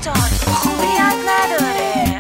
جان خوبیت نداره.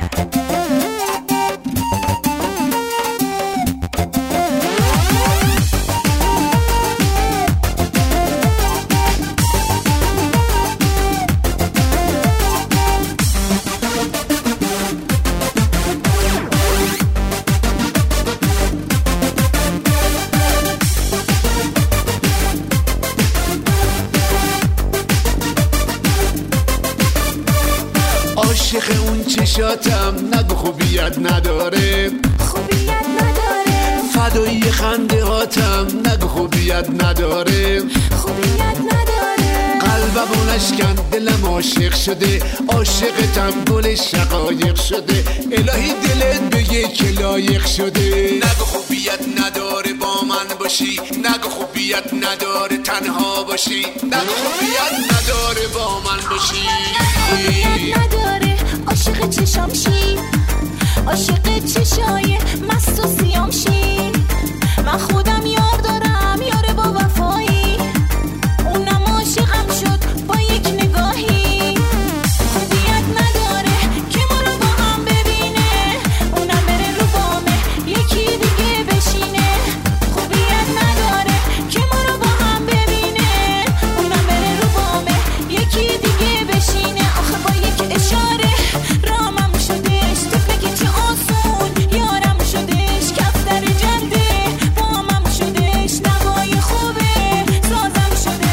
عاشق اون چشاتم نگو خوبیت نداره، خوبیت نداره. فدایی خنده هاتم نگو خوبیت نداره، خوبیت نداره. قلبمو نشکن دلم عاشق شده، عاشقتم گل شقایق شده، الهی دلت به یک لایق شده. نگو خوبیت نداره با من باشی، نگو خوبیت نداره تنها باشی، نگو خوبیت نداره با من باشی. خوبیت نداره عاشق چشام شی، عاشق چشای مست و سیام شی. من خودم یار دارم یار با وفایی، اونم عاشقم شد با یک نگاهی. خوبیت نداره که ما رو با هم ببینه، اونم بره رو بامه یکی دیگه بشینه. خوبیت نداره که ما رو با هم ببینه، اونم بره رو بامه یکی دیگه بشینه. آخه با یک اشاره رامم شدش، طفله که آسون یارم شدش، کفتر جنده بامم شدش، نوای خوبه سازم شده.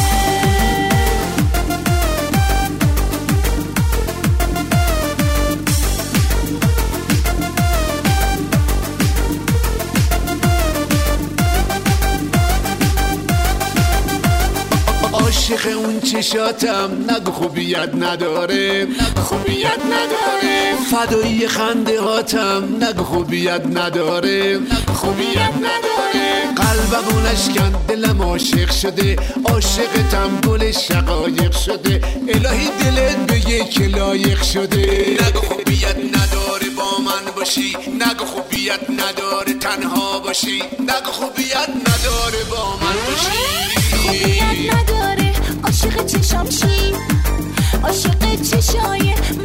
عاشق اون چشاتم نگو خوبیت نداره، خوبیت نداره. فدایی خنده هاتم نگو خوبیت نداره، خوبیت نداره. قلبمو نشکن دلم عاشق شده، عاشقتم گل شقایق شده، الهی دلت به یک لایق شده. نگو خوبیت نداره با من باشی، نگو خوبیت نداره تنها باشی، نگو خوبیت نداره با من باشی. خوبیت نداره عاشق چشام شی، عاشق چشای